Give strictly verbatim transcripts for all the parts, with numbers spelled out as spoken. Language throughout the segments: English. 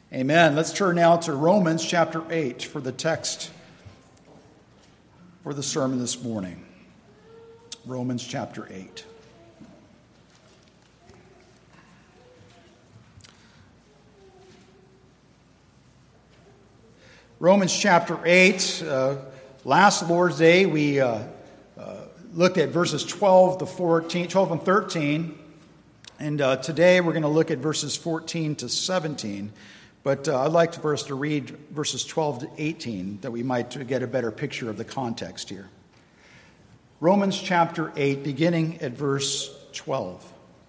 Amen. Let's turn now to Romans chapter eight for the text for the sermon this morning. Romans chapter eight. Romans chapter eight. Uh, last Lord's Day, we uh, uh, looked at verses twelve to fourteen, twelve and thirteen. And uh, today we're going to look at verses fourteen to seventeen. But uh, I'd like for us to read verses twelve to eighteen, that we might get a better picture of the context here. Romans chapter eight, beginning at verse twelve.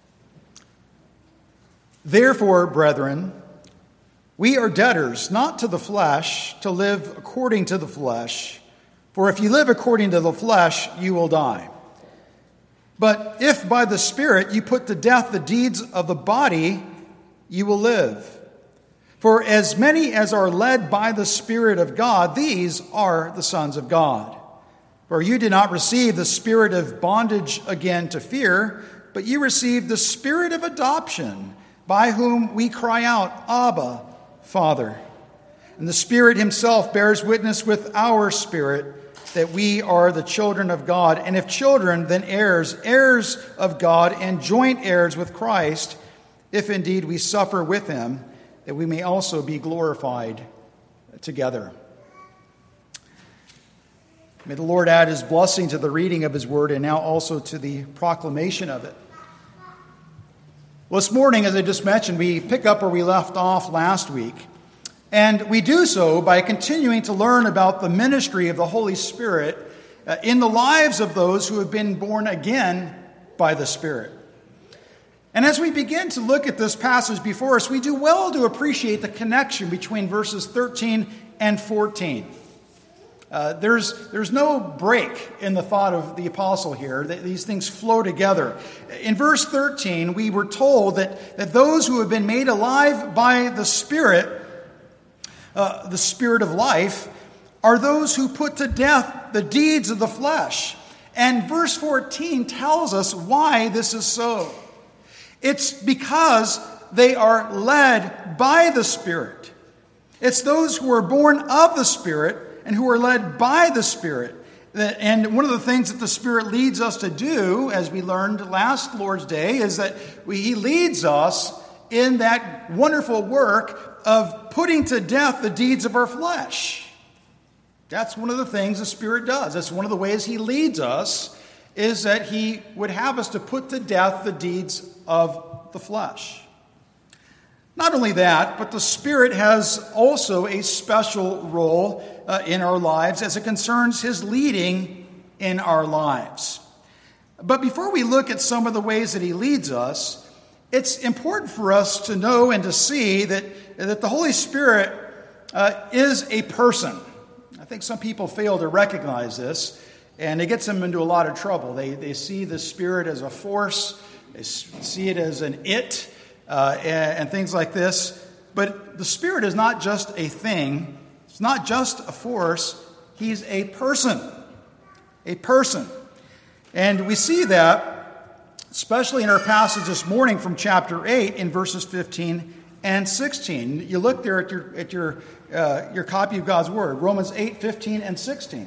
Therefore, brethren, we are debtors, not to the flesh, to live according to the flesh. For if you live according to the flesh, you will die. But if by the Spirit you put to death the deeds of the body, you will live. For as many as are led by the Spirit of God, these are the sons of God. For you did not receive the spirit of bondage again to fear, but you received the spirit of adoption, by whom we cry out, Abba, Father. And the Spirit himself bears witness with our spirit that we are the children of God. And if children, then heirs, heirs of God, and joint heirs with Christ, if indeed we suffer with him, that we may also be glorified together. May the Lord add his blessing to the reading of his word and now also to the proclamation of it. Well, this morning, as I just mentioned, we pick up where we left off last week. And we do so by continuing to learn about the ministry of the Holy Spirit uh, in the lives of those who have been born again by the Spirit. And as we begin to look at this passage before us, we do well to appreciate the connection between verses thirteen and fourteen. Uh, there's, there's no break in the thought of the apostle here. These things flow together. In verse thirteen, we were told that, that those who have been made alive by the Spirit, uh, the Spirit of life, are those who put to death the deeds of the flesh. And verse fourteen tells us why this is so. It's because they are led by the Spirit. It's those who are born of the Spirit and who are led by the Spirit. And one of the things that the Spirit leads us to do, as we learned last Lord's Day, is that we, He leads us in that wonderful work of putting to death the deeds of our flesh. That's one of the things the Spirit does. That's one of the ways He leads us, is that He would have us to put to death the deeds of the flesh. Not only that, but the Spirit has also a special role uh, in our lives as it concerns His leading in our lives. But before we look at some of the ways that He leads us, it's important for us to know and to see that, that the Holy Spirit uh, is a person. I think some people fail to recognize this, and it gets them into a lot of trouble. They, they see the Spirit as a force, they see it as an it, Uh, and, and things like this. But the Spirit is not just a thing. It's not just a force. He's a person. A person. And we see that, especially in our passage this morning from chapter eight in verses fifteen and sixteen. You look there at your at your uh, your copy of God's Word, Romans eight, fifteen and sixteen.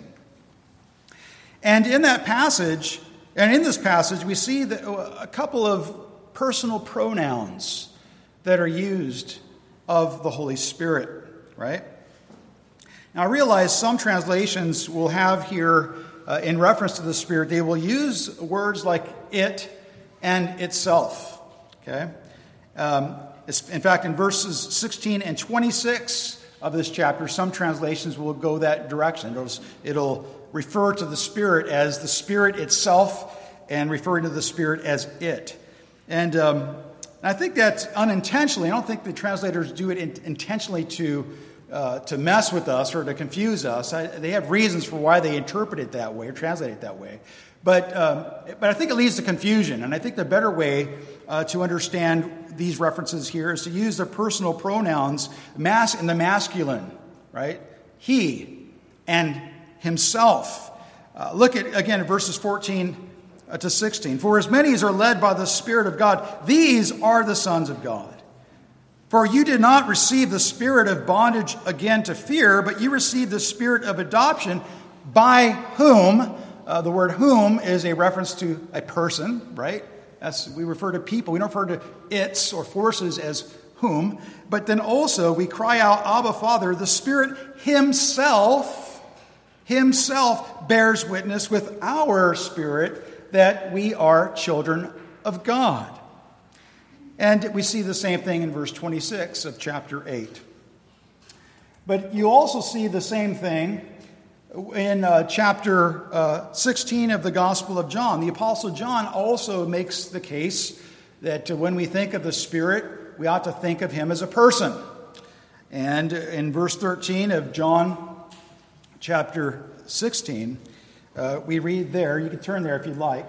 And in that passage, and in this passage, we see that a couple of personal pronouns that are used of the Holy Spirit, right? Now, I realize some translations will have here, uh, in reference to the Spirit, they will use words like it and itself, okay? Um, in fact, in verses sixteen and twenty-six of this chapter, some translations will go that direction. It'll, it'll refer to the Spirit as the Spirit itself and referring to the Spirit as it. And um, I think that's unintentionally. I don't think the translators do it in, intentionally to uh, to mess with us or to confuse us. I, they have reasons for why they interpret it that way or translate it that way. But um, but I think it leads to confusion. And I think the better way uh, to understand these references here is to use the personal pronouns mas- in the masculine, right? He and himself. Uh, look at, again, at verses fourteen to sixteen. For as many as are led by the Spirit of God, these are the sons of God. For For you did not receive the spirit of bondage again to fear, but you received the spirit of adoption, by whom, uh, the word whom is a reference to a person, right? That's, we refer to people. We don't refer to its or forces as whom. But then also we cry out, Abba, Father. The Spirit himself, himself bears witness with our spirit that we are children of God. And we see the same thing in verse twenty-six of chapter eight. But you also see the same thing in uh, chapter uh, sixteen of the Gospel of John. The Apostle John also makes the case that uh, when we think of the Spirit, we ought to think of him as a person. And in verse thirteen of John chapter sixteen, uh, we read there, you can turn there if you'd like.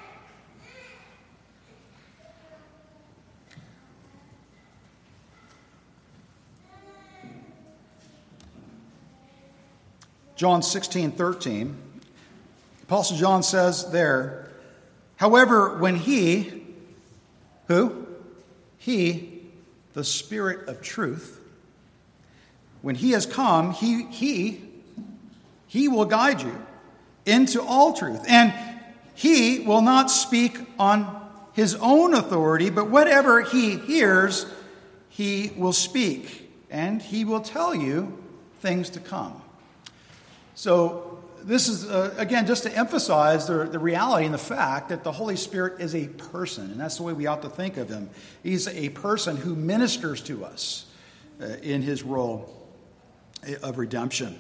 John sixteen thirteen, Apostle John says there, however, when he, who? He, the Spirit of truth, when he has come, he, he, he will guide you into all truth. And he will not speak on his own authority, but whatever he hears, he will speak, and he will tell you things to come. So this is, uh, again, just to emphasize the, the reality and the fact that the Holy Spirit is a person, and that's the way we ought to think of him. He's a person who ministers to us uh, in his role of redemption.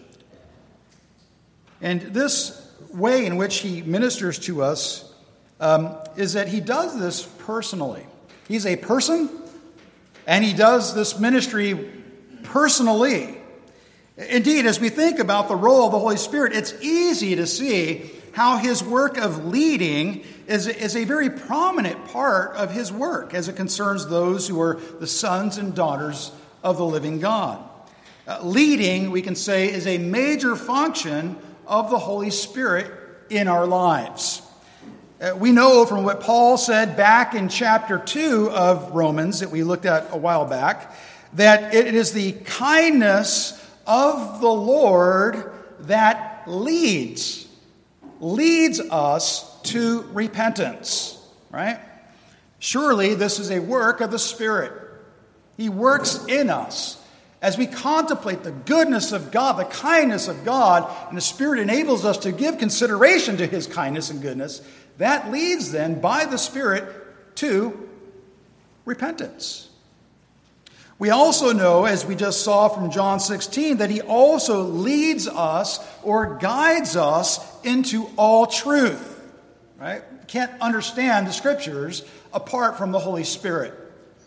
And this way in which he ministers to us um, is that he does this personally. He's a person, and he does this ministry personally. Indeed, as we think about the role of the Holy Spirit, it's easy to see how his work of leading is, is a very prominent part of his work as it concerns those who are the sons and daughters of the living God. Uh, leading, we can say, is a major function of the Holy Spirit in our lives. Uh, we know from what Paul said back in chapter two of Romans that we looked at a while back, that it is the kindness of the Lord that leads, leads us to repentance, right? Surely this is a work of the Spirit. He works in us. As we contemplate the goodness of God, the kindness of God, and the Spirit enables us to give consideration to his kindness and goodness, that leads then by the Spirit to repentance. We also know, as we just saw from John sixteen, that he also leads us or guides us into all truth. Right? You can't understand the Scriptures apart from the Holy Spirit.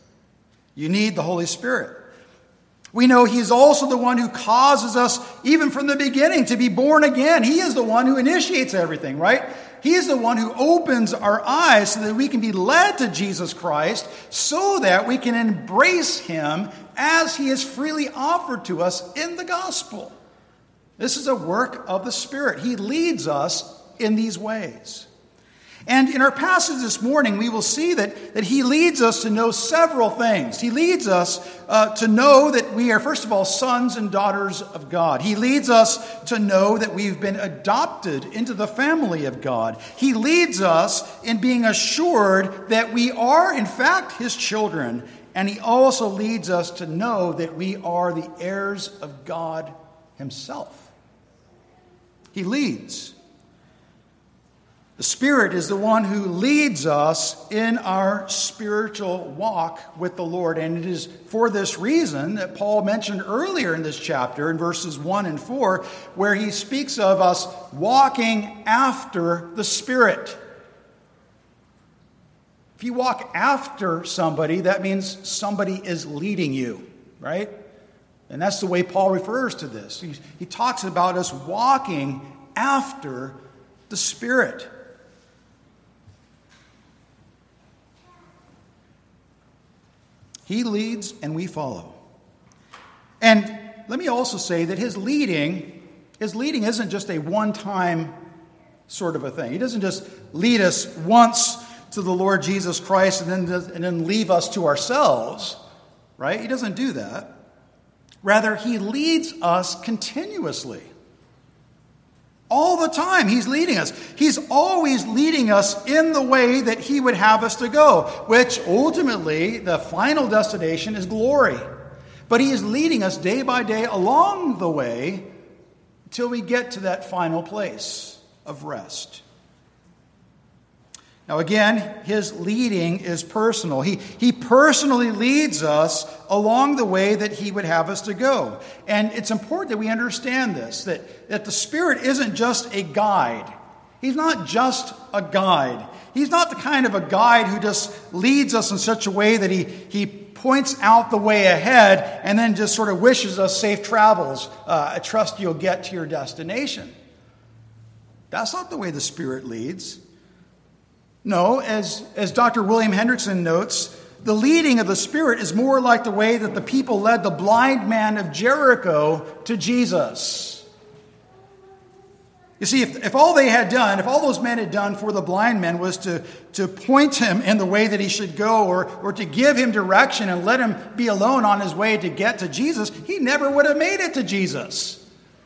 You need the Holy Spirit. We know he's also the one who causes us, even from the beginning, to be born again. He is the one who initiates everything, right? He is the one who opens our eyes so that we can be led to Jesus Christ, so that we can embrace him as he is freely offered to us in the gospel. This is a work of the Spirit. He leads us in these ways. And in our passage this morning, we will see that, that he leads us to know several things. He leads us uh, to know that we are, first of all, sons and daughters of God. He leads us to know that we've been adopted into the family of God. He leads us in being assured that we are, in fact, his children. And he also leads us to know that we are the heirs of God himself. He leads. The Spirit is the one who leads us in our spiritual walk with the Lord. And it is for this reason that Paul mentioned earlier in this chapter, in verses one and four, where he speaks of us walking after the Spirit. If you walk after somebody, that means somebody is leading you, right? And that's the way Paul refers to this. He, he talks about us walking after the Spirit. He leads and we follow. And let me also say that his leading, his leading isn't just a one-time sort of a thing. He doesn't just lead us once to the Lord Jesus Christ and then, and then leave us to ourselves. right? He doesn't do that. Rather, he leads us continuously. All the time, he's leading us. He's always leading us in the way that he would have us to go, which ultimately, the final destination is glory. But he is leading us day by day along the way until we get to that final place of rest. Now again, his leading is personal. He, he personally leads us along the way that he would have us to go. And it's important that we understand this, that, that the Spirit isn't just a guide. He's not just a guide. He's not the kind of a guide who just leads us in such a way that he, he points out the way ahead and then just sort of wishes us safe travels. Uh, I trust you'll get to your destination. That's not the way the Spirit leads. No, as, as Doctor William Hendrickson notes, the leading of the Spirit is more like the way that the people led the blind man of Jericho to Jesus. You see, if, if all they had done, if all those men had done for the blind man was to, to point him in the way that he should go, or, or to give him direction and let him be alone on his way to get to Jesus, he never would have made it to Jesus.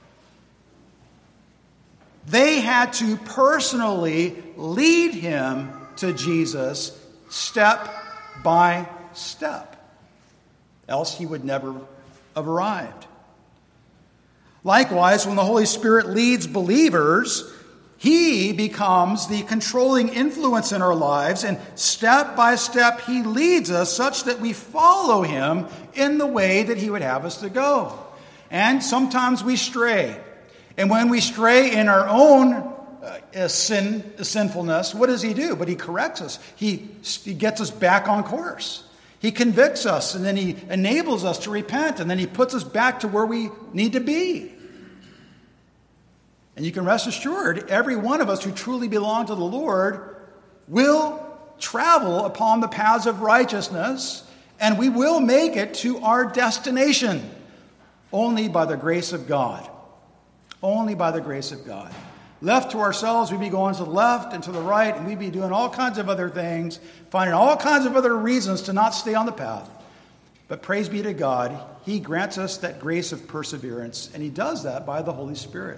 They had to personally lead him to Jesus step by step. Else he would never have arrived. Likewise, when the Holy Spirit leads believers, he becomes the controlling influence in our lives, and step by step he leads us such that we follow him in the way that he would have us to go. And sometimes we stray. And when we stray in our own uh, sin, sinfulness, what does he do? But he corrects us. He, he gets us back on course. He convicts us, and then he enables us to repent, and then he puts us back to where we need to be. And you can rest assured, every one of us who truly belong to the Lord will travel upon the paths of righteousness, and we will make it to our destination only by the grace of God. Only by the grace of God. Left to ourselves, we'd be going to the left and to the right, and we'd be doing all kinds of other things, finding all kinds of other reasons to not stay on the path. But praise be to God, he grants us that grace of perseverance, and he does that by the Holy Spirit.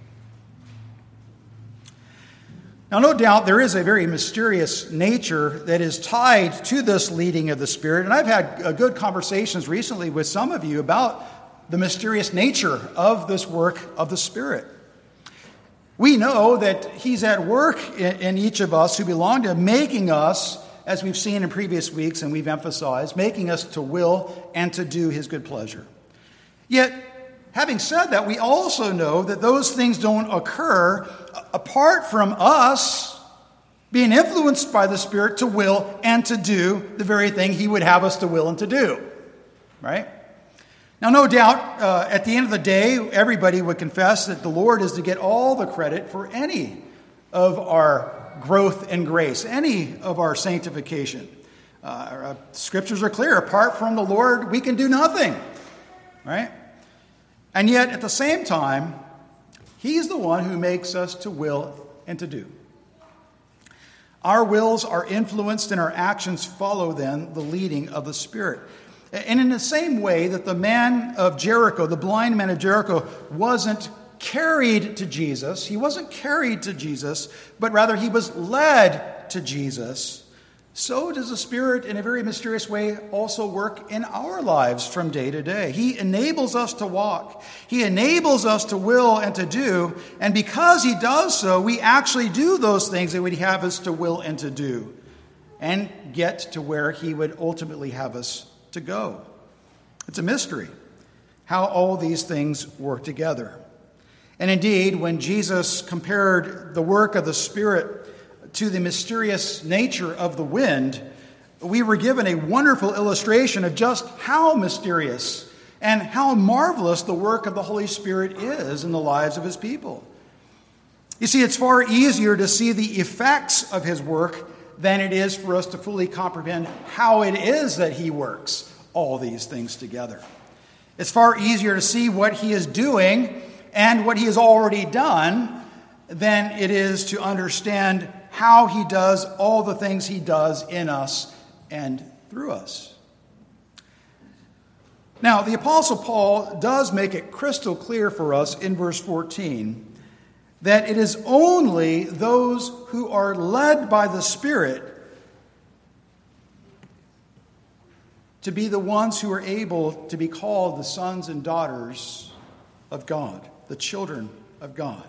Now, no doubt there is a very mysterious nature that is tied to this leading of the Spirit, and I've had uh, good conversations recently with some of you about the mysterious nature of this work of the Spirit. We know that he's at work in, in each of us who belong to him, making us, as we've seen in previous weeks and we've emphasized, making us to will and to do his good pleasure. Yet, having said that, we also know that those things don't occur apart from us being influenced by the Spirit to will and to do the very thing he would have us to will and to do. Right? Now, no doubt, uh, at the end of the day, everybody would confess that the Lord is to get all the credit for any of our growth in grace, any of our sanctification. Uh, our scriptures are clear. Apart from the Lord, we can do nothing. Right? And yet, at the same time, he's the one who makes us to will and to do. Our wills are influenced and our actions follow, then, the leading of the Spirit. And in the same way that the man of Jericho, the blind man of Jericho, wasn't carried to Jesus, he wasn't carried to Jesus, but rather he was led to Jesus, so does the Spirit in a very mysterious way also work in our lives from day to day. He enables us to walk. He enables us to will and to do. And because he does so, we actually do those things that would have us to will and to do and get to where he would ultimately have us to go. It's a mystery how all these things work together. And indeed, when Jesus compared the work of the Spirit to the mysterious nature of the wind, we were given a wonderful illustration of just how mysterious and how marvelous the work of the Holy Spirit is in the lives of his people. You see, it's far easier to see the effects of his work than it is for us to fully comprehend how it is that he works all these things together. It's far easier to see what he is doing and what he has already done than it is to understand how he does all the things he does in us and through us. Now, the Apostle Paul does make it crystal clear for us in verse fourteen that it is only those who are led by the Spirit to be the ones who are able to be called the sons and daughters of God, the children of God.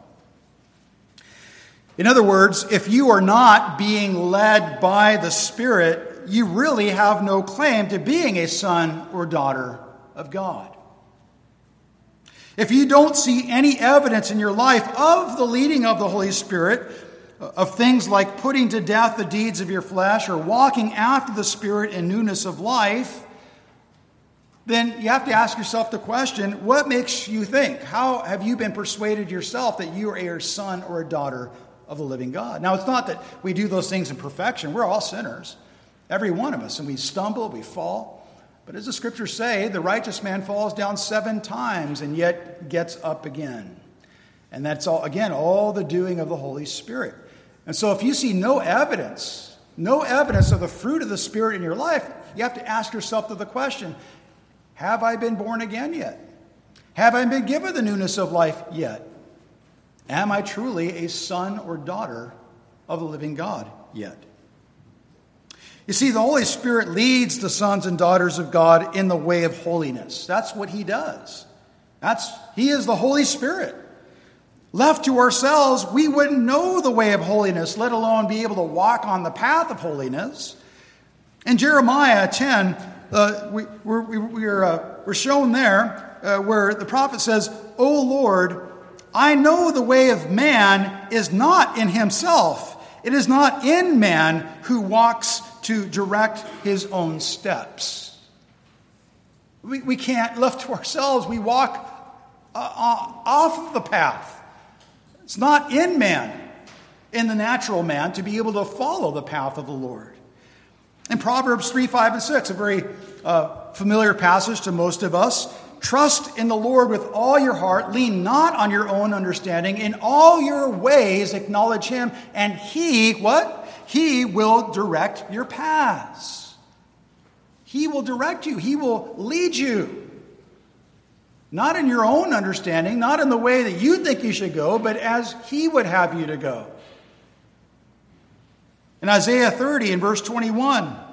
In other words, if you are not being led by the Spirit, you really have no claim to being a son or daughter of God. If you don't see any evidence in your life of the leading of the Holy Spirit, of things like putting to death the deeds of your flesh or walking after the Spirit in newness of life, then you have to ask yourself the question, what makes you think? How have you been persuaded yourself that you are a son or a daughter of the living God? Now, it's not that we do those things in perfection. We're all sinners, every one of us, and we stumble, we fall. But as the scriptures say, the righteous man falls down seven times and yet gets up again. And that's all, again, all the doing of the Holy Spirit. And so if you see no evidence, no evidence of the fruit of the Spirit in your life, you have to ask yourself the question, have I been born again yet? Have I been given the newness of life yet? Am I truly a son or daughter of the living God yet? You see, the Holy Spirit leads the sons and daughters of God in the way of holiness. That's what he does. That's he is the Holy Spirit. Left to ourselves, we wouldn't know the way of holiness, let alone be able to walk on the path of holiness. In Jeremiah ten, uh, we, we're, we're, uh, we're shown there uh, where the prophet says, "O Lord, I know the way of man is not in himself. It is not in man who walks to direct his own steps." We, we can't, left to ourselves, we walk uh, off of the path. It's not in man, in the natural man, to be able to follow the path of the Lord. In Proverbs three, five, and six, a very uh, familiar passage to most of us, "Trust in the Lord with all your heart. Lean not on your own understanding. In all your ways acknowledge him, and he," what? "He will direct your paths." He will direct you. He will lead you. Not in your own understanding, not in the way that you think you should go, but as he would have you to go. In Isaiah thirty, in verse twenty-one, it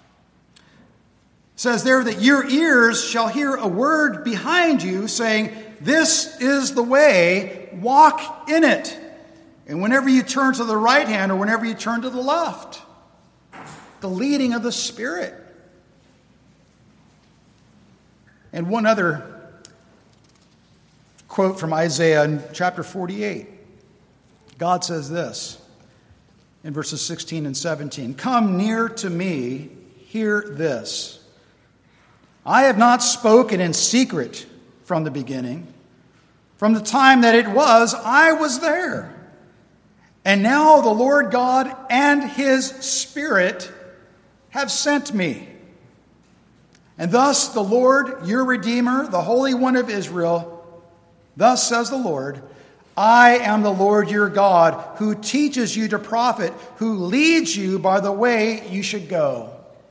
says there that your ears shall hear a word behind you saying, "This is the way, walk in it." And whenever you turn to the right hand or whenever you turn to the left, the leading of the Spirit. And one other quote from Isaiah in chapter forty-eight. God says this in verses sixteen and seventeen. "Come near to me, hear this. I have not spoken in secret from the beginning. From the time that it was, I was there. And now the Lord God and his Spirit have sent me. And thus the Lord, your Redeemer, the Holy One of Israel, thus says the Lord, I am the Lord your God, who teaches you to profit, who leads you by the way you should go."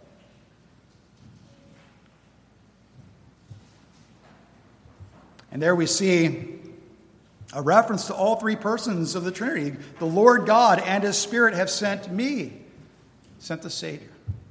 And there we see a reference to all three persons of the Trinity. The Lord God and his Spirit have sent me, sent the Savior.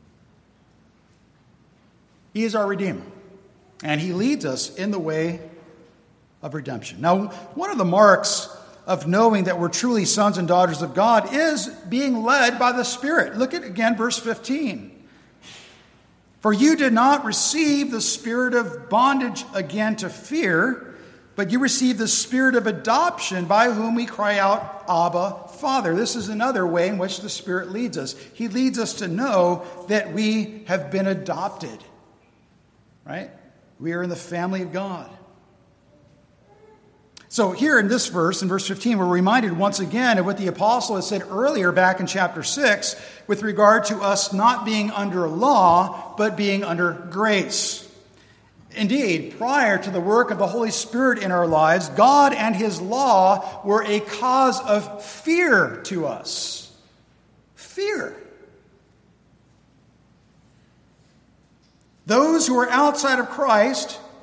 He is our Redeemer, and he leads us in the way of redemption. Now, one of the marks of knowing that we're truly sons and daughters of God is being led by the Spirit. Look at, again, verse fifteen. "For you did not receive the spirit of bondage again to fear, but you received the spirit of adoption by whom we cry out, Abba, Father." This is another way in which the Spirit leads us. He leads us to know that we have been adopted. Right? We are in the family of God. So here in this verse, in verse fifteen, we're reminded once again of what the apostle had said earlier back in chapter six with regard to us not being under law, but being under grace. Indeed, prior to the work of the Holy Spirit in our lives, God and his law were a cause of fear to us. Fear. Those who are outside of Christ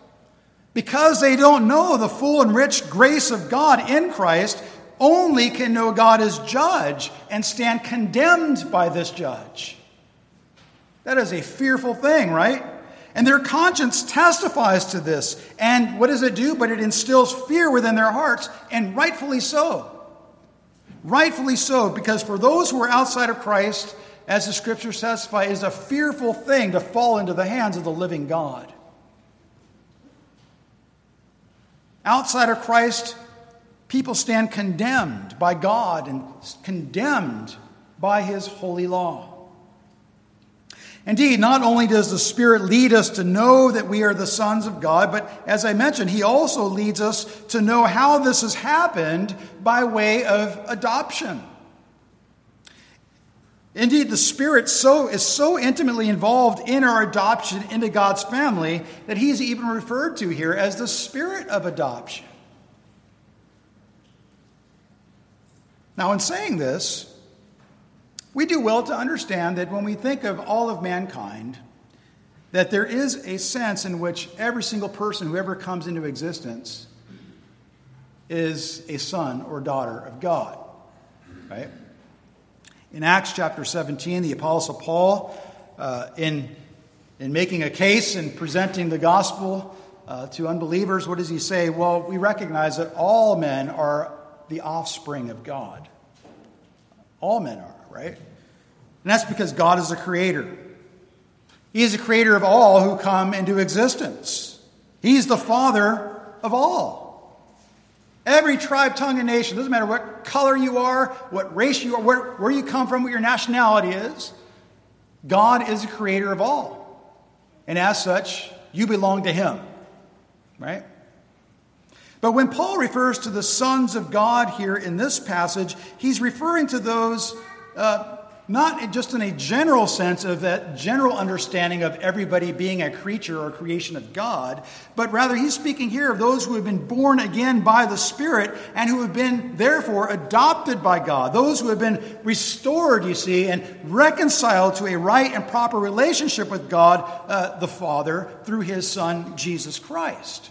Because they don't know the full and rich grace of God in Christ, only can know God as judge and stand condemned by this judge. That is a fearful thing, right? And their conscience testifies to this. And what does it do? But it instills fear within their hearts, and rightfully so. Rightfully so, because for those who are outside of Christ, as the Scriptures testify, it is a fearful thing to fall into the hands of the living God. Outside of Christ, people stand condemned by God and condemned by His holy law. Indeed, not only does the Spirit lead us to know that we are the sons of God, but as I mentioned, He also leads us to know how this has happened by way of adoption. Indeed, the Spirit so is so intimately involved in our adoption into God's family that He's even referred to here as the Spirit of adoption. Now, in saying this, we do well to understand that when we think of all of mankind, that there is a sense in which every single person who ever comes into existence is a son or daughter of God, right? In Acts chapter seventeen, the Apostle Paul, uh, in, in making a case and presenting the gospel uh, to unbelievers, what does he say? Well, we recognize that all men are the offspring of God. All men are, right? And that's because God is the creator. He is the creator of all who come into existence. He's the father of all. Every tribe, tongue, and nation, doesn't matter what color you are, what race you are, where, where you come from, what your nationality is, God is the creator of all. And as such, you belong to Him, right? But when Paul refers to the sons of God here in this passage, he's referring to those uh, not just in a general sense of that general understanding of everybody being a creature or creation of God, but rather he's speaking here of those who have been born again by the Spirit and who have been therefore adopted by God, those who have been restored, you see, and reconciled to a right and proper relationship with God uh, the Father through His Son, Jesus Christ.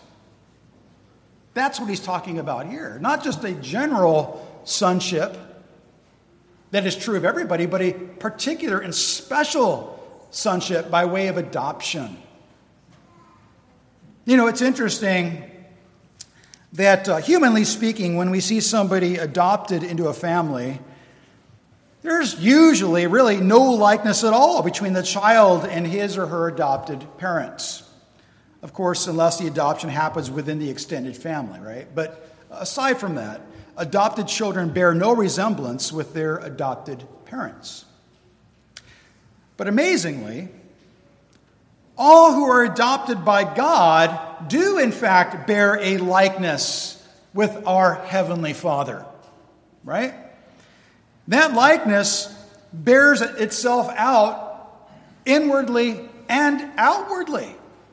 That's what he's talking about here. Not just a general sonship that is true of everybody, but a particular and special sonship by way of adoption. You know, it's interesting that, uh, humanly speaking, when we see somebody adopted into a family, there's usually really no likeness at all between the child and his or her adopted parents. Of course, unless the adoption happens within the extended family, right? But aside from that, adopted children bear no resemblance with their adopted parents. But amazingly, all who are adopted by God do in fact bear a likeness with our Heavenly Father, right? That likeness bears itself out inwardly and outwardly.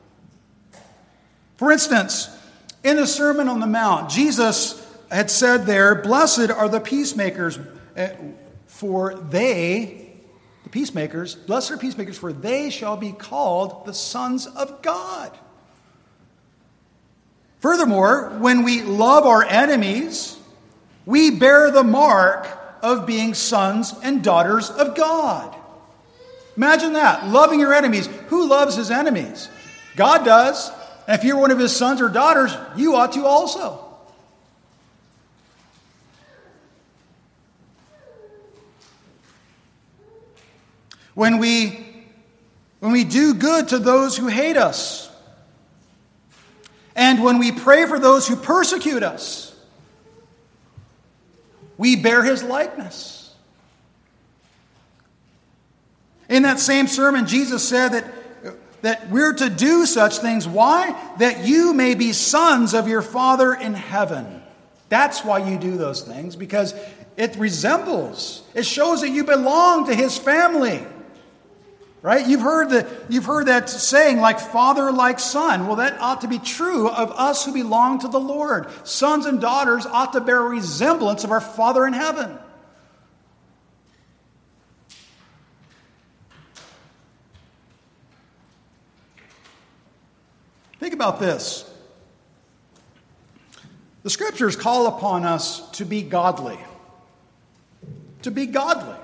For instance, in the Sermon on the Mount, Jesus had said there, "Blessed are the peacemakers, for they, the peacemakers, blessed are peacemakers, for they shall be called the sons of God." Furthermore, when we love our enemies, we bear the mark of being sons and daughters of God. Imagine that, loving your enemies. Who loves his enemies? God does. And if you're one of His sons or daughters, you ought to also. When we, when we do good to those who hate us, and when we pray for those who persecute us, we bear His likeness. In that same sermon, Jesus said that That we're to do such things. Why? That you may be sons of your Father in heaven. That's why you do those things, because it resembles, it shows that you belong to His family. Right? You've heard the, you've heard that saying, like father, like son. Well, that ought to be true of us who belong to the Lord. Sons and daughters ought to bear a resemblance of our Father in heaven. Think about this. The Scriptures call upon us to be godly. To be godly.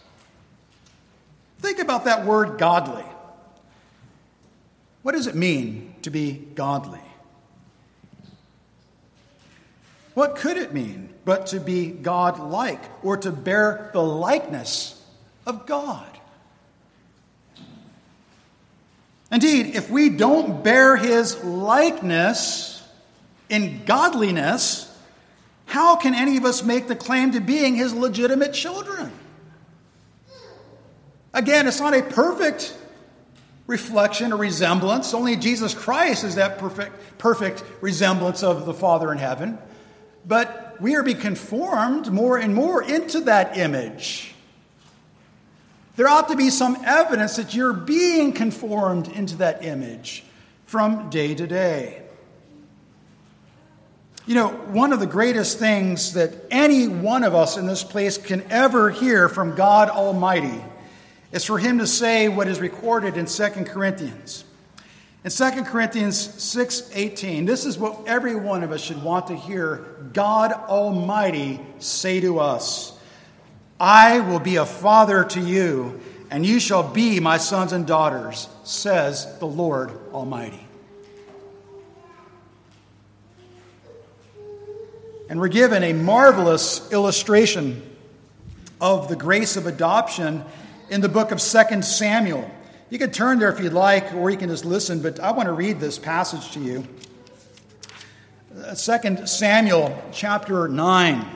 Think about that word godly. What does it mean to be godly? What could it mean but to be God-like, or to bear the likeness of God? Indeed, if we don't bear his likeness in godliness, how can any of us make the claim to being his legitimate children? Again, it's not a perfect reflection or resemblance. Only Jesus Christ is that perfect, perfect resemblance of the Father in heaven. But we are being conformed more and more into that image. There ought to be some evidence that you're being conformed into that image from day to day. You know, one of the greatest things that any one of us in this place can ever hear from God Almighty is for him to say what is recorded in Second Corinthians. In Second Corinthians six eighteen, this is what every one of us should want to hear God Almighty say to us. I will be a father to you, and you shall be my sons and daughters, says the Lord Almighty. And we're given a marvelous illustration of the grace of adoption in the book of Second Samuel. You can turn there if you'd like, or you can just listen, but I want to read this passage to you. Second Samuel chapter nine.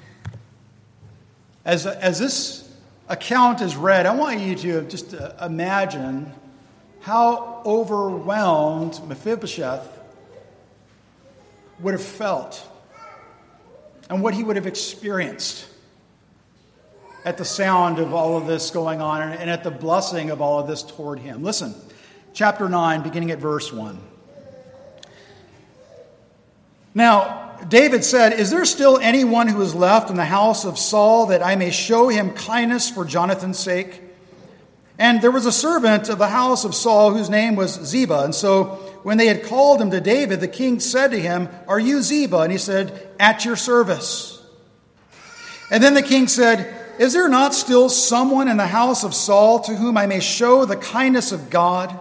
As, as this account is read, I want you to just uh, imagine how overwhelmed Mephibosheth would have felt and what he would have experienced at the sound of all of this going on and at the blessing of all of this toward him. Listen, chapter nine, beginning at verse one. Now, David said, is there still anyone who is left in the house of Saul that I may show him kindness for Jonathan's sake? And there was a servant of the house of Saul whose name was Ziba. And so when they had called him to David, the king said to him, are you Ziba? And he said, at your service. And then the king said, is there not still someone in the house of Saul to whom I may show the kindness of God?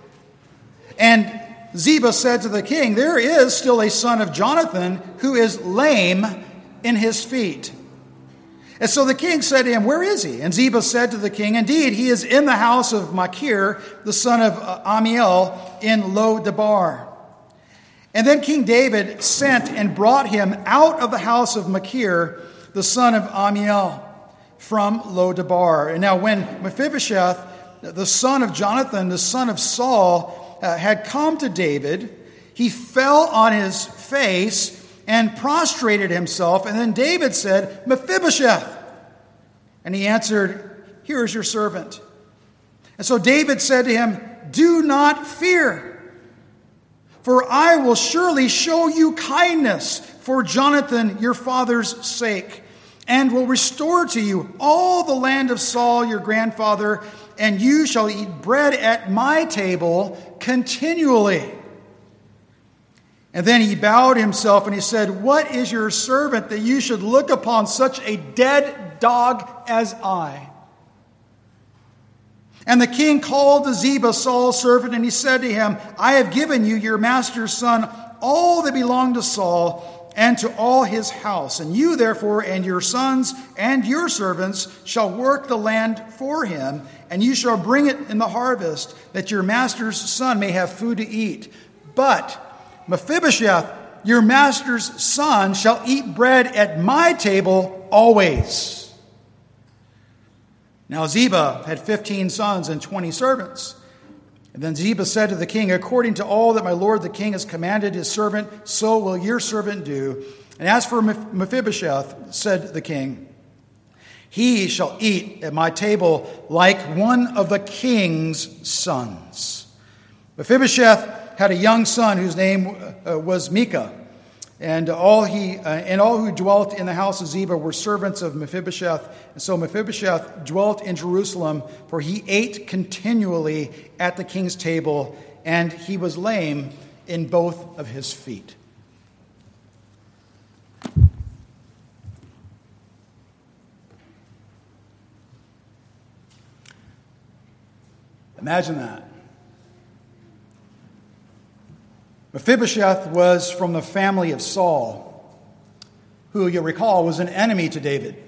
And Ziba said to the king, there is still a son of Jonathan who is lame in his feet. And so the king said to him, where is he? And Ziba said to the king, indeed, he is in the house of Machir, the son of Amiel, in Lo-debar. And then King David sent and brought him out of the house of Machir, the son of Amiel, from Lo-debar. And now when Mephibosheth, the son of Jonathan, the son of Saul, Uh, had come to David, he fell on his face and prostrated himself. And then David said, Mephibosheth. And he answered, here is your servant. And so David said to him, do not fear, for I will surely show you kindness for Jonathan your father's sake, and will restore to you all the land of Saul your grandfather, and you shall eat bread at my table continually. And then he bowed himself and he said, what is your servant that you should look upon such a dead dog as I? And the king called to Ziba, Saul's servant, and he said to him, I have given you, your master's son, all that belonged to Saul, and to all his house. And you, therefore, and your sons and your servants shall work the land for him, and you shall bring it in the harvest, that your master's son may have food to eat. But Mephibosheth, your master's son, shall eat bread at my table always. Now Ziba had fifteen sons and twenty servants. And then Ziba said to the king, according to all that my lord the king has commanded his servant, so will your servant do. And as for Mephibosheth, said the king, he shall eat at my table like one of the king's sons. Mephibosheth had a young son whose name uh, was Micah. And all he uh, and all who dwelt in the house of Ziba were servants of Mephibosheth. And so Mephibosheth dwelt in Jerusalem, for he ate continually at the king's table, and he was lame in both of his feet. Imagine that. Mephibosheth was from the family of Saul, who, you'll recall, was an enemy to David.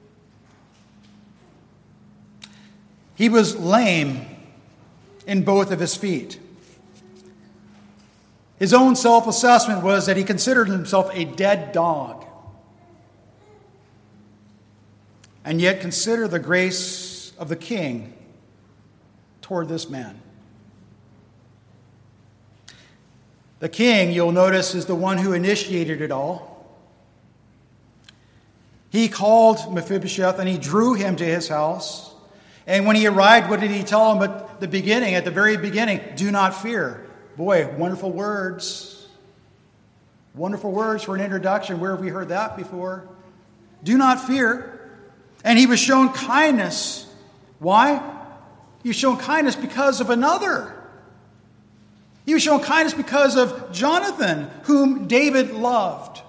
He was lame in both of his feet. His own self-assessment was that he considered himself a dead dog. And yet consider the grace of the king toward this man. The king, you'll notice, is the one who initiated it all. He called Mephibosheth and he drew him to his house. And when he arrived, what did he tell him at the beginning, at the very beginning? Do not fear. Boy, wonderful words. Wonderful words for an introduction. Where have we heard that before? Do not fear. And he was shown kindness. Why? He was shown kindness because of another. He was shown kindness because of Jonathan, whom David loved.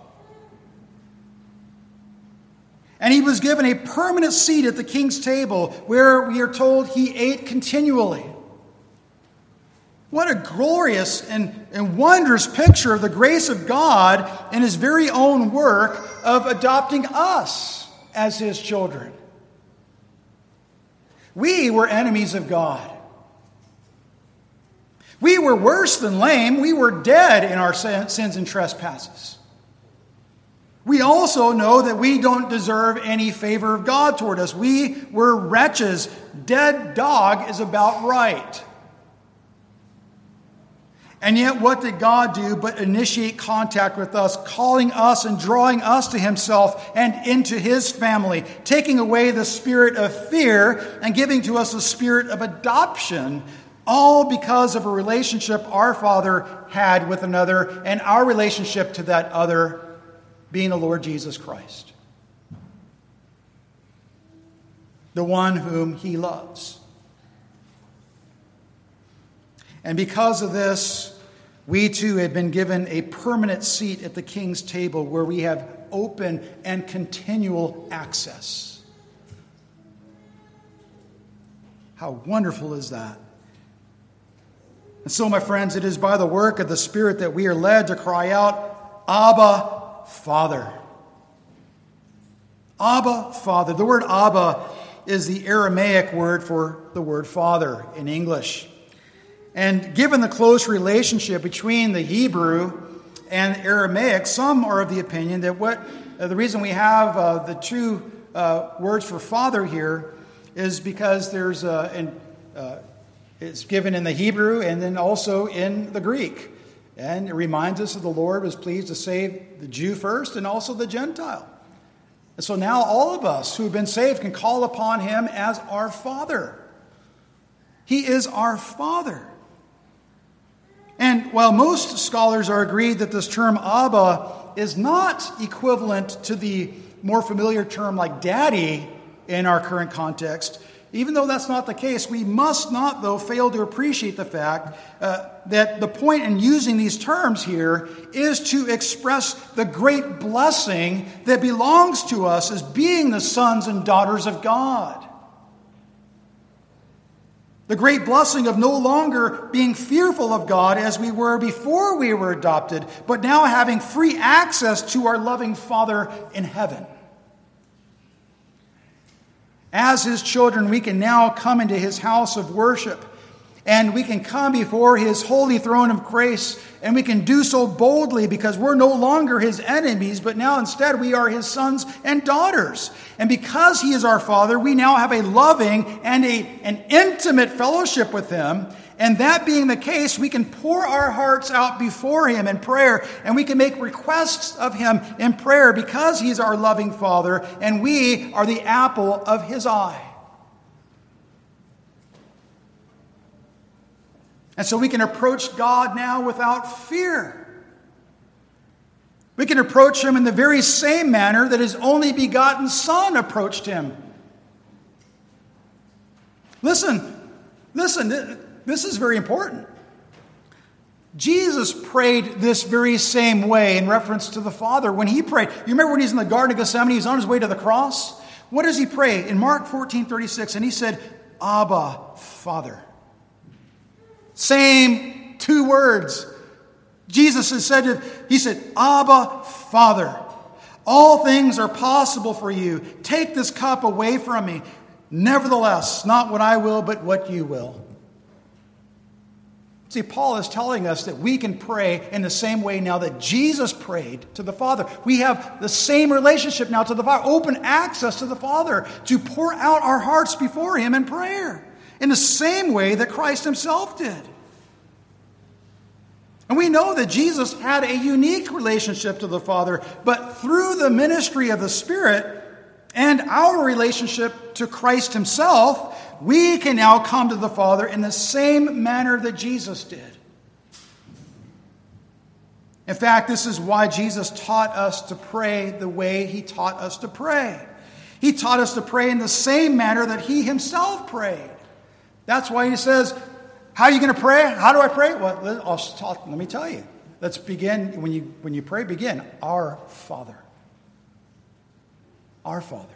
And he was given a permanent seat at the king's table, where we are told he ate continually. What a glorious and, and wondrous picture of the grace of God and his very own work of adopting us as his children. We were enemies of God. We were worse than lame. We were dead in our sins and trespasses. We also know that we don't deserve any favor of God toward us. We were wretches. Dead dog is about right. And yet what did God do but initiate contact with us, calling us and drawing us to himself and into his family, taking away the spirit of fear and giving to us the spirit of adoption, all because of a relationship our Father had with another, and our relationship to that other being the Lord Jesus Christ, the one whom he loves. And because of this, we too have been given a permanent seat at the king's table, where we have open and continual access. How wonderful is that? And so, my friends, it is by the work of the Spirit that we are led to cry out, Abba, Father. Abba, Father. The word Abba is the Aramaic word for the word Father in English. And given the close relationship between the Hebrew and Aramaic, some are of the opinion that what uh, the reason we have uh, the two uh, words for Father here is because there's uh, an, uh, it's given in the Hebrew and then also in the Greek. And it reminds us that the Lord was pleased to save the Jew first and also the Gentile. And so now all of us who have been saved can call upon him as our Father. He is our Father. And while most scholars are agreed that this term Abba is not equivalent to the more familiar term like daddy in our current context, even though that's not the case, we must not, though, fail to appreciate the fact uh, that the point in using these terms here is to express the great blessing that belongs to us as being the sons and daughters of God. The great blessing of no longer being fearful of God as we were before we were adopted, but now having free access to our loving Father in heaven. As his children, we can now come into his house of worship, and we can come before his holy throne of grace, and we can do so boldly because we're no longer his enemies, but now instead we are his sons and daughters. And because he is our Father, we now have a loving and a, an intimate fellowship with him. And that being the case, we can pour our hearts out before him in prayer, and we can make requests of him in prayer because he's our loving Father, and we are the apple of his eye. And so we can approach God now without fear. We can approach him in the very same manner that his only begotten Son approached him. Listen, listen, this is very important. Jesus prayed this very same way in reference to the Father when he prayed. You remember when he's in the Garden of Gethsemane, he's on his way to the cross? What does he pray? In Mark fourteen thirty-six, and he said, Abba, Father. Same two words. Jesus has said, to, he said, Abba, Father, all things are possible for you. Take this cup away from me. Nevertheless, not what I will, but what you will. See, Paul is telling us that we can pray in the same way now that Jesus prayed to the Father. We have the same relationship now to the Father, open access to the Father to pour out our hearts before Him in prayer in the same way that Christ Himself did. And we know that Jesus had a unique relationship to the Father, but through the ministry of the Spirit and our relationship to Christ Himself, we can now come to the Father in the same manner that Jesus did. In fact, this is why Jesus taught us to pray the way He taught us to pray. He taught us to pray in the same manner that He Himself prayed. That's why He says, how are you going to pray? How do I pray? Well, let, I'll talk, let me tell you. Let's begin, when you, when you pray, begin. Our Father. Our Father.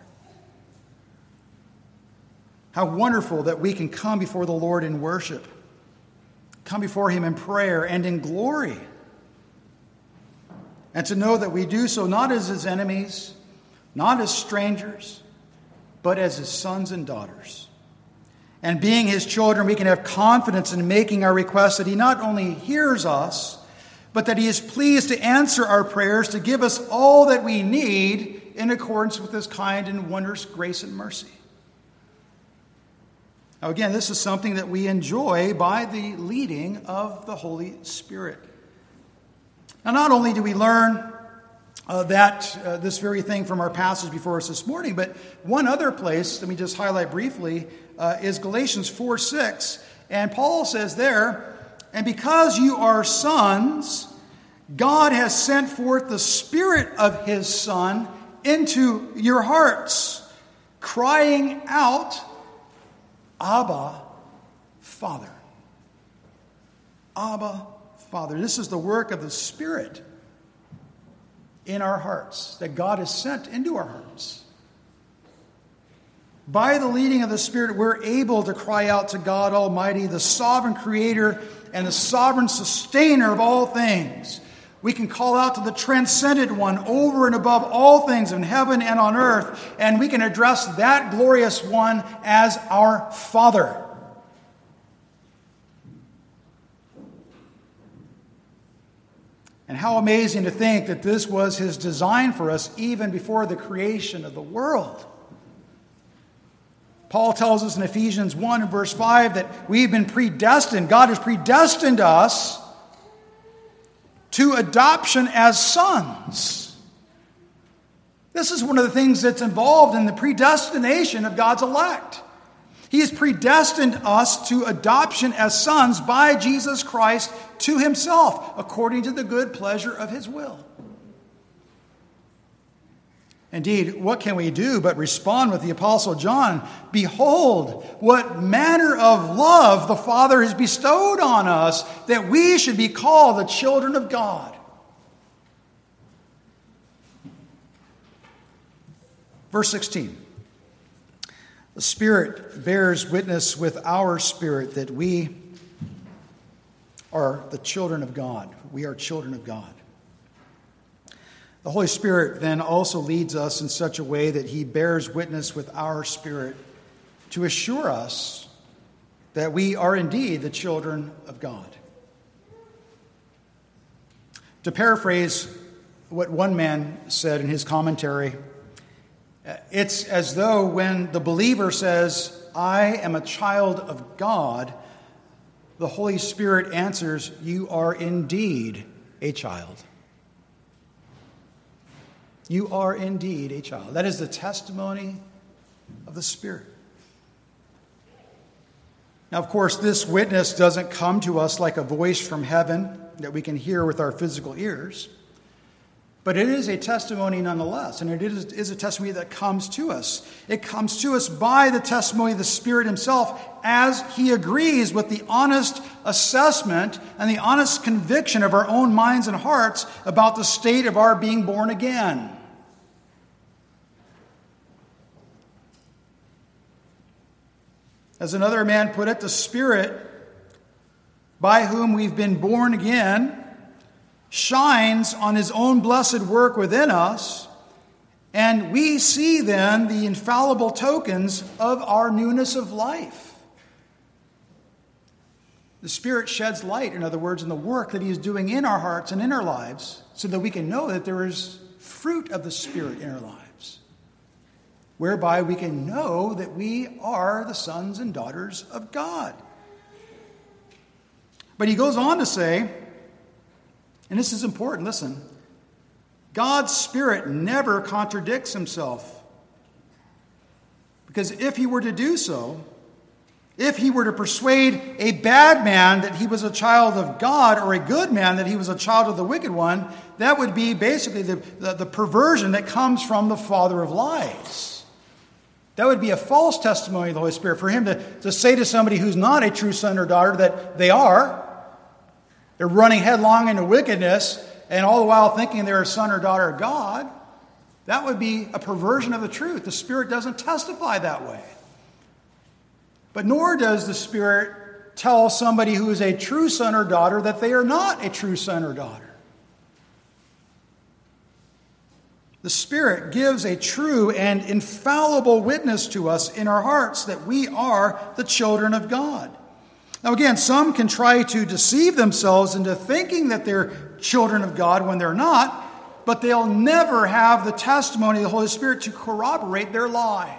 How wonderful that we can come before the Lord in worship. Come before Him in prayer and in glory. And to know that we do so not as His enemies, not as strangers, but as His sons and daughters. And being His children, we can have confidence in making our requests that He not only hears us, but that He is pleased to answer our prayers, to give us all that we need in accordance with His kind and wondrous grace and mercy. Now again, this is something that we enjoy by the leading of the Holy Spirit. Now not only do we learn uh, that uh, this very thing from our passage before us this morning, but one other place, let me just highlight briefly, uh, is Galatians four six. And Paul says there, and because you are sons, God has sent forth the Spirit of His Son into your hearts, crying out, Abba, Father. Abba, Father. This is the work of the Spirit in our hearts that God has sent into our hearts. By the leading of the Spirit, we're able to cry out to God Almighty, the sovereign Creator and the sovereign sustainer of all things. We can call out to the transcendent one over and above all things in heaven and on earth, and we can address that glorious one as our Father. And how amazing to think that this was His design for us even before the creation of the world. Paul tells us in Ephesians one and verse five that we've been predestined. God has predestined us to adoption as sons. This is one of the things that's involved in the predestination of God's elect. He has predestined us to adoption as sons by Jesus Christ to Himself, according to the good pleasure of His will. Indeed, what can we do but respond with the Apostle John? Behold, what manner of love the Father has bestowed on us, that we should be called the children of God. Verse sixteen. The Spirit bears witness with our spirit that we are the children of God. We are children of God. The Holy Spirit then also leads us in such a way that He bears witness with our spirit to assure us that we are indeed the children of God. To paraphrase what one man said in his commentary, it's as though when the believer says, I am a child of God, the Holy Spirit answers, you are indeed a child. You are indeed a child. That is the testimony of the Spirit. Now, of course, this witness doesn't come to us like a voice from heaven that we can hear with our physical ears. But it is a testimony nonetheless, and it is, is a testimony that comes to us. It comes to us by the testimony of the Spirit Himself as He agrees with the honest assessment and the honest conviction of our own minds and hearts about the state of our being born again. As another man put it, the Spirit, by whom we've been born again, shines on his own blessed work within us, and we see then the infallible tokens of our newness of life. The Spirit sheds light, in other words, in the work that he is doing in our hearts and in our lives, so that we can know that there is fruit of the Spirit in our lives, whereby we can know that we are the sons and daughters of God. But he goes on to say, and this is important, listen, God's Spirit never contradicts himself. Because if he were to do so, if he were to persuade a bad man that he was a child of God, or a good man that he was a child of the wicked one, that would be basically the, the, the perversion that comes from the father of lies. That would be a false testimony of the Holy Spirit. For him to, to say to somebody who's not a true son or daughter that they are, they're running headlong into wickedness, and all the while thinking they're a son or daughter of God, that would be a perversion of the truth. The Spirit doesn't testify that way. But nor does the Spirit tell somebody who is a true son or daughter that they are not a true son or daughter. The Spirit gives a true and infallible witness to us in our hearts that we are the children of God. Now again, some can try to deceive themselves into thinking that they're children of God when they're not, but they'll never have the testimony of the Holy Spirit to corroborate their lie.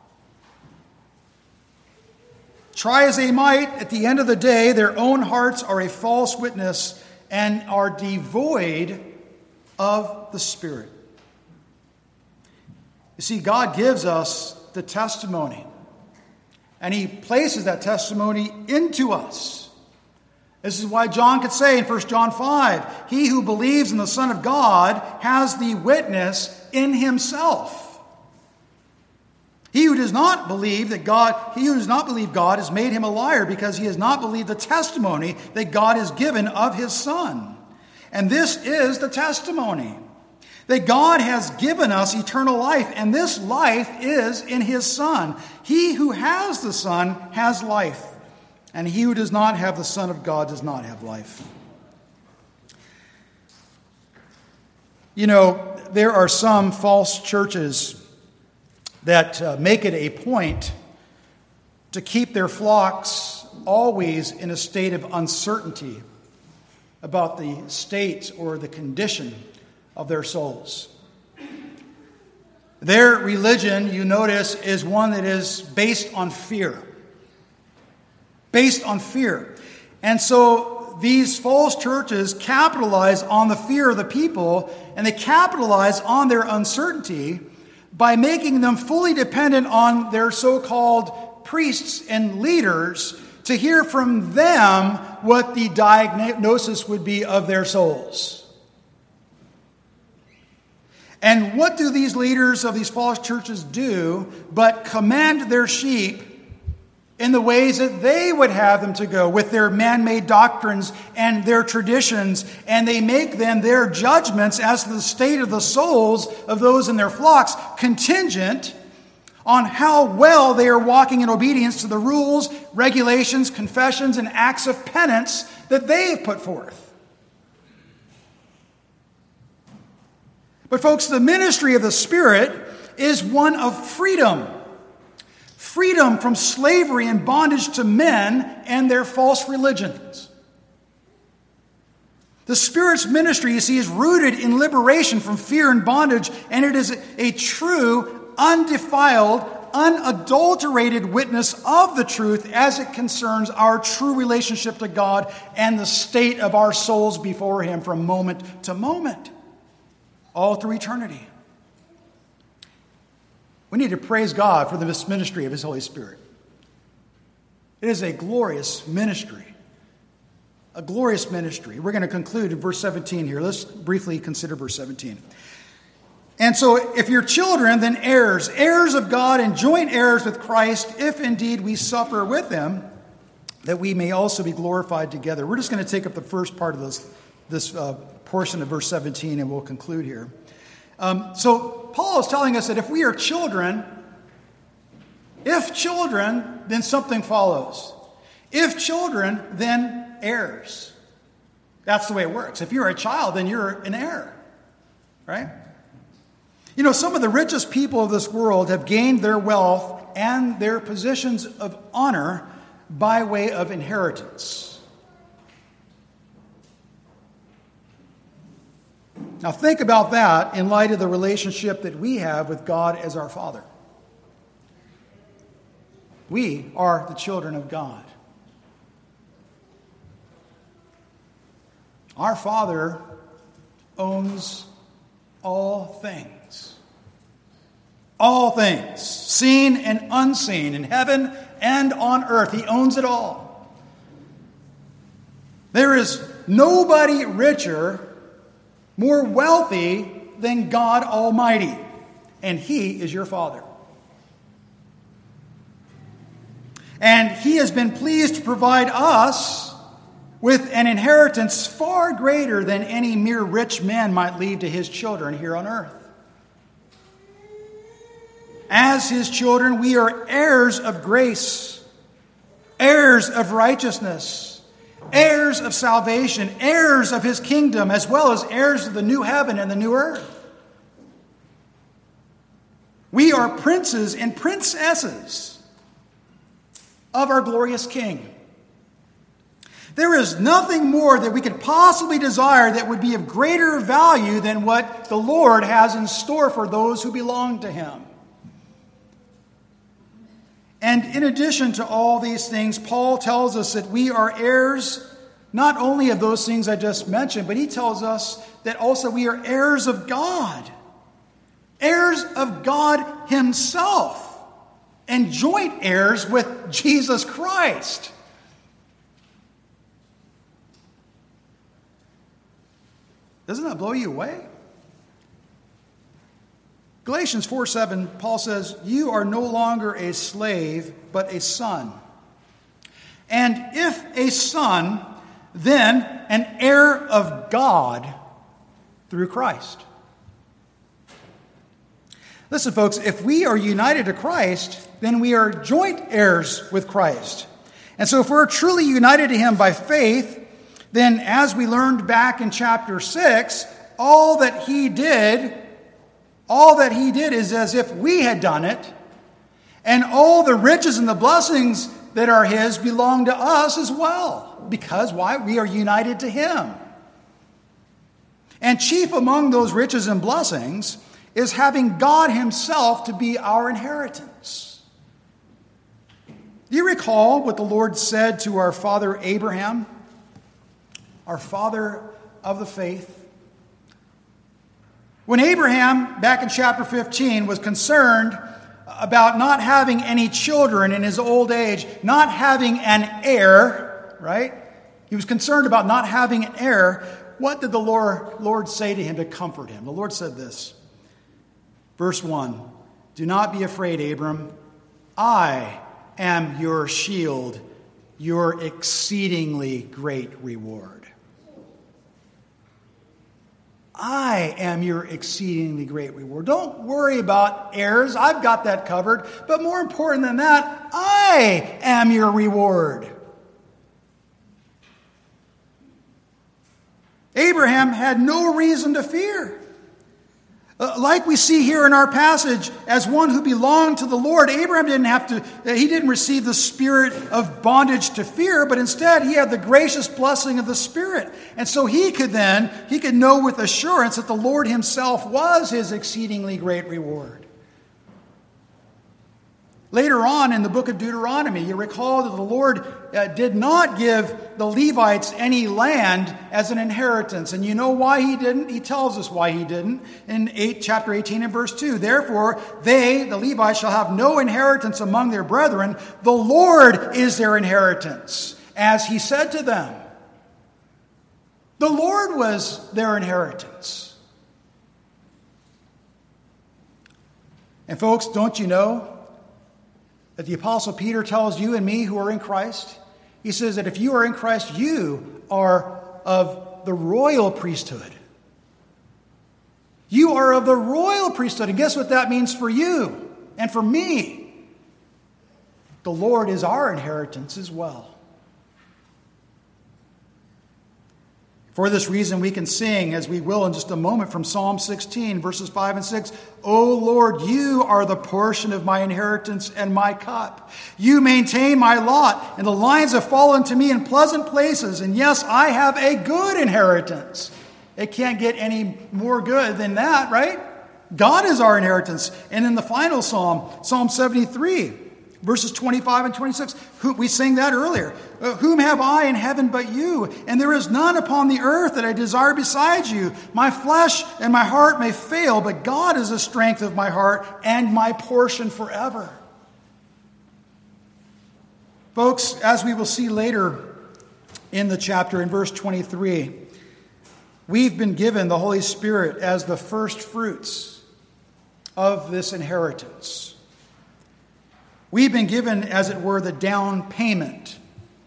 Try as they might, at the end of the day, their own hearts are a false witness and are devoid of the Spirit. You see, God gives us the testimony, and he places that testimony into us. This is why John could say in First John five, he who believes in the Son of God has the witness in himself. He who does not believe that God, he who does not believe God has made him a liar, because he has not believed the testimony that God has given of his Son. And this is the testimony, that God has given us eternal life, and this life is in his Son. He who has the Son has life, and he who does not have the Son of God does not have life. You know, there are some false churches that uh, make it a point to keep their flocks always in a state of uncertainty about the state or the condition of their souls. Their religion, you notice, is one that is based on fear. Based on fear. And so these false churches capitalize on the fear of the people, and they capitalize on their uncertainty by making them fully dependent on their so-called priests and leaders to hear from them what the diagnosis would be of their souls. And what do these leaders of these false churches do but command their sheep in the ways that they would have them to go, with their man-made doctrines and their traditions, and they make then their judgments as to the state of the souls of those in their flocks contingent on how well they are walking in obedience to the rules, regulations, confessions, and acts of penance that they have put forth. But folks, the ministry of the Spirit is one of freedom. Freedom from slavery and bondage to men and their false religions. The Spirit's ministry, you see, is rooted in liberation from fear and bondage, and it is a true, undefiled, unadulterated witness of the truth as it concerns our true relationship to God and the state of our souls before him from moment to moment, all through eternity. We need to praise God for this ministry of his Holy Spirit. It is a glorious ministry. A glorious ministry. We're going to conclude in verse seventeen here. Let's briefly consider verse seventeen. And so, if you're children, then heirs, heirs of God and joint heirs with Christ, if indeed we suffer with him, that we may also be glorified together. We're just going to take up the first part of this, this uh, portion of verse seventeen, and we'll conclude here. Um, so Paul is telling us that if we are children, if children, then something follows. If children, then heirs. That's the way it works. If you're a child, then you're an heir, right? You know, some of the richest people of this world have gained their wealth and their positions of honor by way of inheritance. Now think about that in light of the relationship that we have with God as our Father. We are the children of God. Our Father owns all things. All things, seen and unseen, in heaven and on earth. He owns it all. There is nobody richer, more wealthy than God Almighty, and He is your Father. And He has been pleased to provide us with an inheritance far greater than any mere rich man might leave to his children here on earth. As His children, we are heirs of grace, heirs of righteousness, heirs of salvation, heirs of His kingdom, as well as heirs of the new heaven and the new earth. We are princes and princesses of our glorious King. There is nothing more that we could possibly desire that would be of greater value than what the Lord has in store for those who belong to Him. And in addition to all these things, Paul tells us that we are heirs not only of those things I just mentioned, but he tells us that also we are heirs of God. Heirs of God Himself. And joint heirs with Jesus Christ. Doesn't that blow you away? Galatians four seven, Paul says, "You are no longer a slave, but a son. And if a son, then an heir of God through Christ." Listen, folks, if we are united to Christ, then we are joint heirs with Christ. And so if we're truly united to Him by faith, then as we learned back in chapter six, all that He did, all that He did is as if we had done it, and all the riches and the blessings that are His belong to us as well. Because why? We are united to Him. And chief among those riches and blessings is having God Himself to be our inheritance. Do you recall what the Lord said to our father Abraham, our father of the faith? When Abraham, back in chapter fifteen, was concerned about not having any children in his old age, not having an heir, right? He was concerned about not having an heir. What did the Lord, Lord say to him to comfort him? The Lord said this. Verse one, "Do not be afraid, Abram. I am your shield, your exceedingly great reward." I am your exceedingly great reward. Don't worry about heirs. I've got that covered. But more important than that, I am your reward. Abraham had no reason to fear. Uh, like we see here in our passage, as one who belonged to the Lord, Abraham didn't have to, uh, he didn't receive the spirit of bondage to fear, but instead he had the gracious blessing of the Spirit. And so he could then, he could know with assurance that the Lord Himself was his exceedingly great reward. Later on in the book of Deuteronomy, you recall that the Lord uh, did not give the Levites any land as an inheritance. And you know why He didn't? He tells us why He didn't in eight, chapter eighteen and verse two. "Therefore, they, the Levites, shall have no inheritance among their brethren. The Lord is their inheritance, as He said to them." The Lord was their inheritance. And folks, don't you know that the Apostle Peter tells you and me who are in Christ? He says that if you are in Christ, you are of the royal priesthood. You are of the royal priesthood. And guess what that means for you and for me? The Lord is our inheritance as well. For this reason, we can sing, as we will in just a moment, from Psalm sixteen, verses five and six. O Lord, you are the portion of my inheritance and my cup. You maintain my lot, and the lines have fallen to me in pleasant places. And yes, I have a good inheritance. It can't get any more good than that, right? God is our inheritance. And in the final psalm, Psalm seventy-three, verses twenty-five and twenty-six, who, we sang that earlier. Uh, Whom have I in heaven but you? And there is none upon the earth that I desire besides you. My flesh and my heart may fail, but God is the strength of my heart and my portion forever. Folks, as we will see later in the chapter, in verse twenty-three, we've been given the Holy Spirit as the first fruits of this inheritance. We've been given, as it were, the down payment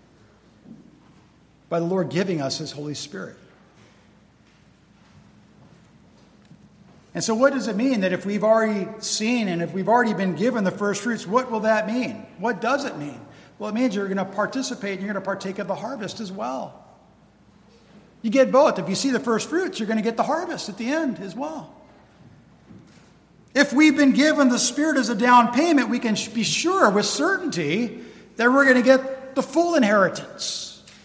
by the Lord giving us His Holy Spirit. And so what does it mean that if we've already seen and if we've already been given the first fruits, what will that mean? What does it mean? Well, it means you're going to participate and you're going to partake of the harvest as well. You get both. If you see the first fruits, you're going to get the harvest at the end as well. If we've been given the Spirit as a down payment, we can be sure with certainty that we're going to get the full inheritance.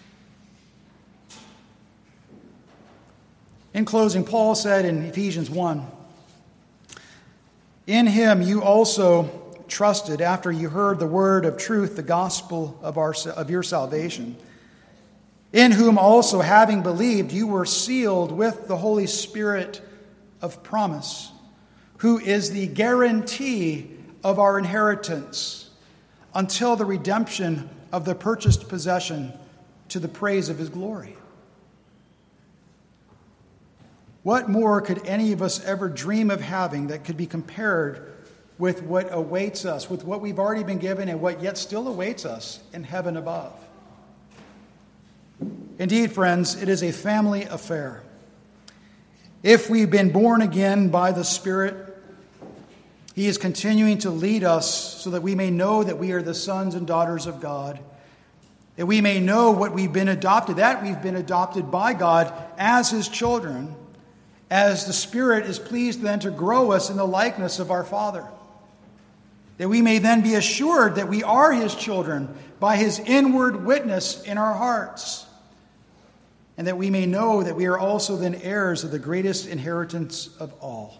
In closing, Paul said in Ephesians one, in Him you also trusted after you heard the word of truth, the gospel of, our, of your salvation, in whom also, having believed, you were sealed with the Holy Spirit of promise, who is the guarantee of our inheritance until the redemption of the purchased possession to the praise of His glory. What more could any of us ever dream of having that could be compared with what awaits us, with what we've already been given and what yet still awaits us in heaven above? Indeed, friends, it is a family affair. If we've been born again by the Spirit, He is continuing to lead us so that we may know that we are the sons and daughters of God, that we may know what we've been adopted, that we've been adopted by God as His children, as the Spirit is pleased then to grow us in the likeness of our Father. That we may then be assured that we are His children by His inward witness in our hearts. And that we may know that we are also then heirs of the greatest inheritance of all,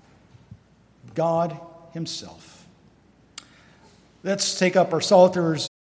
God Himself. Let's take up our psalters